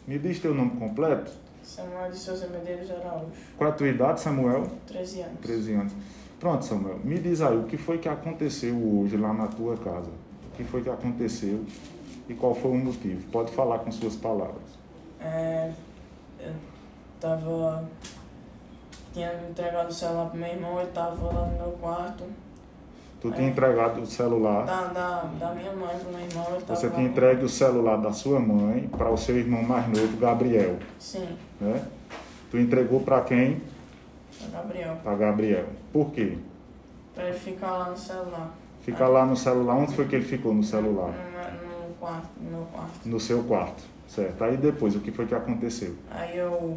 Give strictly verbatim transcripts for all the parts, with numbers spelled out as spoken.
Me diz teu nome completo. Samuel de Souza Medeiros Araújo. Qual é a tua idade, Samuel? treze anos. treze anos. Pronto, Samuel. Me diz aí, o que foi que aconteceu hoje lá na tua casa? O que foi que aconteceu e qual foi o motivo? Pode falar com suas palavras. É, eu tava... Tinha entregado o celular pro meu irmão, ele tava lá no meu quarto. Tu tinha entregado o celular... Da, da, da minha mãe pro meu irmão, ele tava Você lá tinha com- entregue o celular da sua mãe para o seu irmão mais novo, Gabriel, Sim, né? Tu entregou para quem? pra Gabriel. Para Gabriel. Por quê? Pra ele ficar lá no celular. Ficar lá no celular. Onde foi que ele ficou no celular? No, no quarto, no meu quarto. No seu quarto, certo? Aí depois, o que foi que aconteceu Aí eu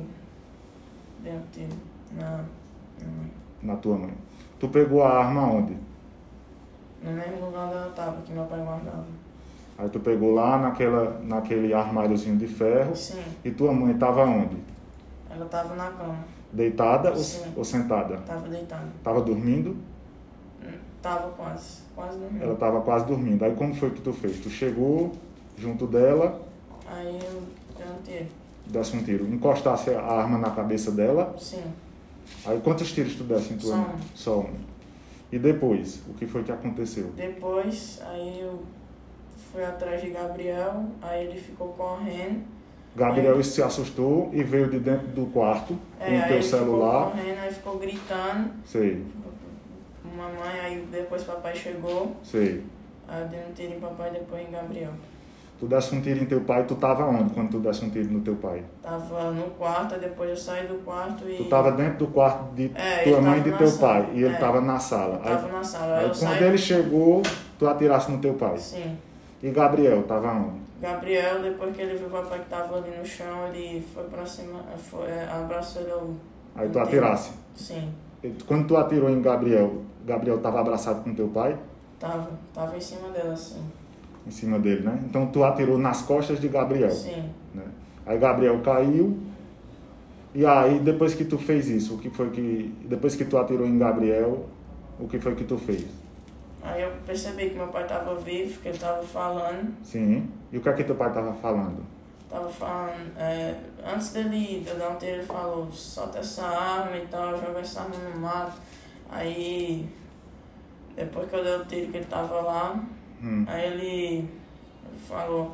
dei um tiro na minha mãe. na tua mãe? Tu pegou a arma onde? No mesmo lugar onde ela tava, que meu pai guardava. Aí tu pegou lá naquela, naquele armáriozinho de ferro. Sim, E tua mãe estava onde? ela tava na cama, Deitada ou, Sim. ou sentada? tava deitada. Estava dormindo? Tava quase, quase dormindo. Ela estava quase dormindo. Aí como foi que tu fez? Tu chegou junto dela, Aí eu dei um tiro. desse um tiro, encostasse a arma na cabeça dela. Sim, Aí quantos tiros tu desse em tua Só mãe? um. Só um. E depois, o que foi que aconteceu? depois aí eu fui atrás de Gabriel, aí ele ficou correndo. Gabriel se assustou e veio de dentro do quarto É, com o aí teu ele celular. ficou correndo, aí ficou gritando. Sei, Mamãe, aí depois papai chegou. sei. Aí eu dei um tiro em papai e depois em Gabriel. Tu desse um tiro em teu pai, tu tava onde quando tu desse um tiro no teu pai? Tava no quarto, aí depois eu saí do quarto e... Tu tava dentro do quarto de É, tua ele mãe e tava de na teu sala. pai. E ele É. tava na sala. Eu tava na sala, aí Aí eu quando saí... ele chegou, tu atirasse no teu pai. Sim. E Gabriel, tava onde? Gabriel, depois que ele viu o papai que tava ali no chão, ele foi pra cima, foi, é, abraçou ele ao... Aí tu atirasse. Sim, E quando tu atirou em Gabriel, Gabriel tava abraçado com teu pai? tava, tava em cima dela, assim. Em cima dele, né? Então tu atirou nas costas de Gabriel. Sim. Né? Aí Gabriel caiu. E aí, depois que tu fez isso, o que foi que... Depois que tu atirou em Gabriel, o que foi que tu fez? Aí eu percebi que meu pai tava vivo, que ele tava falando, Sim. E o que é que teu pai tava falando? tava falando, é, antes dele de eu dar um tiro, ele falou, solta essa arma e tal, joga essa arma no mato. Aí, depois que eu dei o tiro que ele tava lá, Hum. aí ele, ele falou,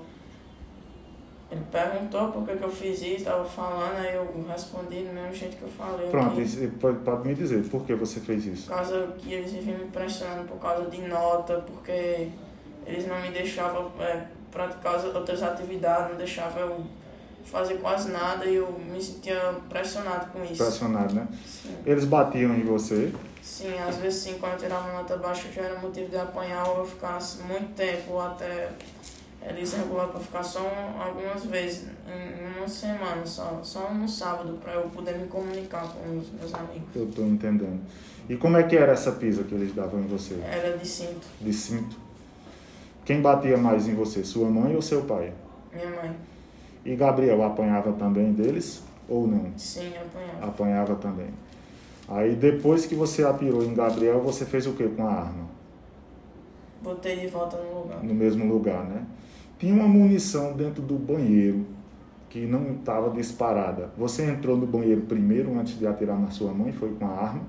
ele perguntou por que que eu fiz isso, tava falando, aí eu respondi do mesmo jeito que eu falei. Pronto, aqui. e pode, pode me dizer por que você fez isso? Por causa que eles viviam me pressionando por causa de nota, porque eles não me deixavam é, praticar as outras atividades, não deixavam eu fazer quase nada e eu me sentia pressionado com isso. Pressionado, né? Sim. Eles batiam em você. Sim, às vezes sim, quando eu tirava uma nota baixa já era motivo de apanhar ou eu ficasse muito tempo, ou até eles regularam para ficar só um- algumas vezes, em uma semana, só, só no sábado, para eu poder me comunicar com os meus amigos. Eu tô entendendo. E como é que era essa pisa que eles davam em você? Era de cinto, De cinto? Quem batia mais em você, sua mãe ou seu pai? minha mãe. E Gabriel apanhava também deles ou não? Sim, apanhava. Apanhava também. Aí depois que você atirou em Gabriel, você fez o que com a arma? Botei de volta no lugar. No mesmo lugar, né? Tinha uma munição dentro do banheiro que não estava disparada. Você entrou no banheiro primeiro antes de atirar na sua mãe? Foi com a arma?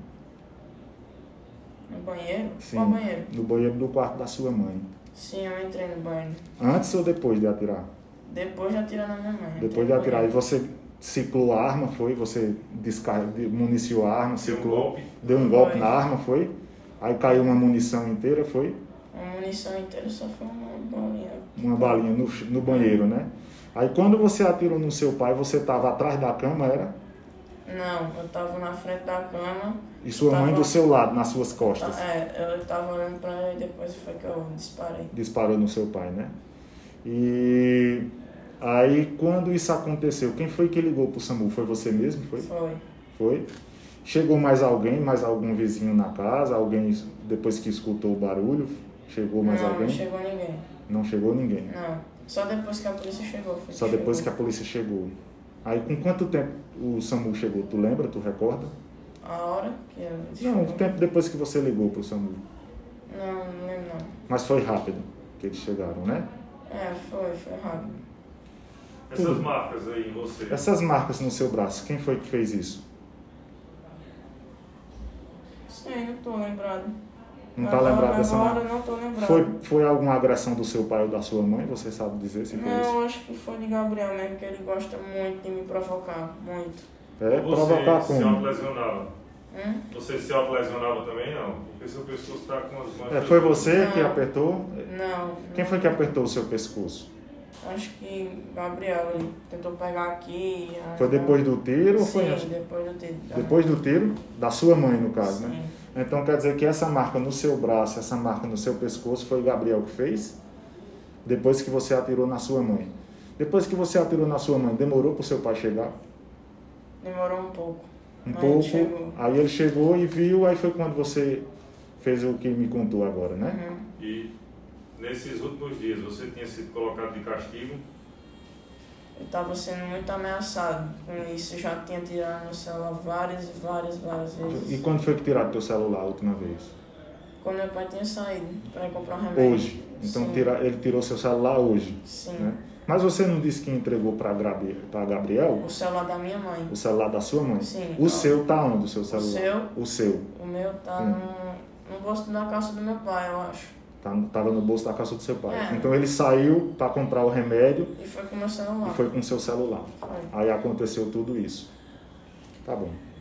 No banheiro? Sim. Qual banheiro? No banheiro do quarto da sua mãe. Sim, eu entrei no banheiro. Antes ou depois de atirar? Depois de atirar na minha mãe. Depois entrei de no atirar. E banheiro. você ciclou a arma, foi? Você descar... de- municiou a arma, Deu um ciclou? golpe. Deu um golpe Foi. na arma, foi? Aí caiu uma munição inteira, foi? A munição inteira só foi uma bolinha. Uma balinha no, ch- no banheiro, né? Aí quando você atirou no seu pai, você estava atrás da cama, era? Não, eu tava na frente da cama. E sua Tava- mãe do seu lado, nas suas costas. É, eu tava olhando pra ela e depois foi que eu disparei. Disparou no seu pai, né? E aí, quando isso aconteceu, quem foi que ligou pro SAMU? Foi você mesmo? Foi? Foi. Foi? Chegou mais alguém, mais algum vizinho na casa? Alguém, depois que escutou o barulho, chegou mais não, alguém? não chegou ninguém. Não chegou ninguém. Não. Só depois que a polícia chegou. Foi Só depois que a polícia chegou. Aí, com quanto tempo o SAMU chegou? Tu lembra? Tu recorda? A hora que eu Não, o chegou. tempo depois que você ligou pro SAMU. Não, não lembro não. Mas foi rápido que eles chegaram, né? É, foi, foi rápido. Essas Tudo. marcas aí em você. Essas marcas no seu braço, quem foi que fez isso? Sim, não tô lembrado. Não está Agora- lembrado dessa agora marca? não tô lembrado. Foi, foi alguma agressão do seu pai ou da sua mãe? Você sabe dizer se foi isso? Não, acho que foi de Gabriel mesmo, que ele gosta muito de me provocar. Muito. É, Você provocar se como? autolesionava. Hum? Você se autolesionava também, não? Porque seu pescoço está com as manchas. É, foi você Não. que apertou? Não. Quem foi que apertou o seu pescoço? Acho que Gabriel, ele tentou pegar aqui. Foi depois do tiro ou foi Sim, antes? depois do tiro. Depois do tiro? Da sua mãe, no caso, Sim. né? Então quer dizer que essa marca no seu braço, essa marca no seu pescoço, foi o Gabriel que fez? Depois que você atirou na sua mãe. Depois que você atirou na sua mãe, demorou para o seu pai chegar? Demorou um pouco. Um Mas pouco. ele chegou. Aí ele chegou e viu, aí foi quando você fez o que me contou agora, né? Uhum. E nesses últimos dias você tinha sido colocado de castigo. Eu estava sendo muito ameaçado com isso. Eu já tinha tirado meu celular várias, várias, várias vezes. E quando foi que tiraram teu celular a última vez? Quando meu pai tinha saído para ir comprar um remédio. Hoje. Então Sim. tira, ele tirou seu celular hoje. Sim. Né? Mas você não disse que entregou para Gabriel O celular da minha mãe. o celular da sua mãe? Sim. O seu tá onde, o seu celular? seu? O seu. O meu tá Hum. no, no bolso da calça do meu pai, eu acho. Tá, tava no bolso da calça do seu pai. É. Então ele saiu para comprar o remédio E foi com o meu celular. e foi com o seu celular. Foi. Aí aconteceu tudo isso. Tá bom.